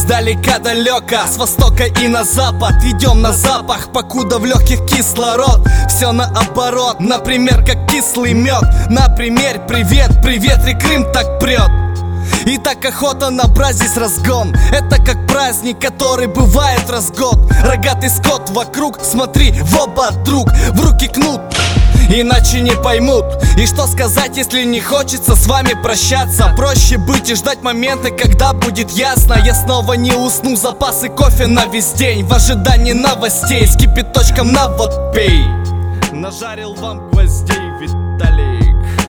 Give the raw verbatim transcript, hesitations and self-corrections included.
издалека далеко, с востока и на запад. Идем на запах, покуда в легких кислород. Все наоборот, например, как кислый мед. Например, привет, привет, и Крым так прет. И так охота набрать здесь разгон. Это как праздник, который бывает раз в год. Рогатый скот вокруг, смотри в оба, друг. В руки кнут, иначе не поймут. И что сказать, если не хочется с вами прощаться? Проще быть и ждать моменты, когда будет ясно. Я снова не усну, запасы кофе на весь день. В ожидании новостей, с кипяточком на вот пей. Нажарил вам гвоздей, Виталий.